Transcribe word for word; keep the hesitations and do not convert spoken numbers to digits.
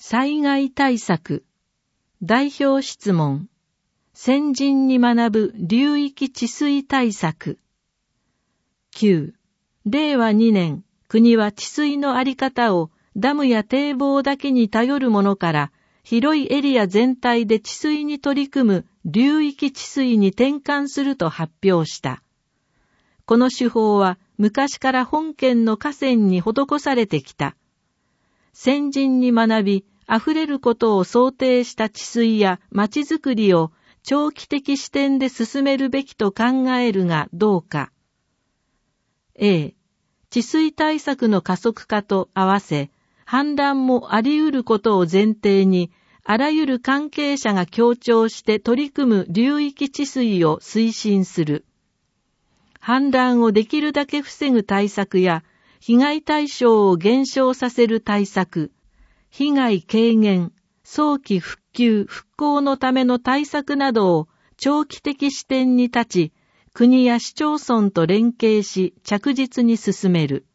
災害対策、代表質問、先人に学ぶ流域治水対策。きゅう、れいわにねん、国は治水のあり方をダムや堤防だけに頼るものから、広いエリア全体で治水に取り組む流域治水に転換すると発表した。この手法は昔から本県の河川に施されてきた。先人に学び、溢れることを想定した治水や町づくりを長期的視点で進めるべきと考えるがどうか。A、治水対策の加速化と合わせ、氾濫もあり得ることを前提に、あらゆる関係者が協調して取り組む流域治水を推進する。氾濫をできるだけ防ぐ対策や、被害対象を減少させる対策、被害軽減、早期復旧・復興のための対策などを長期的視点に立ち、国や市町村と連携し着実に進める。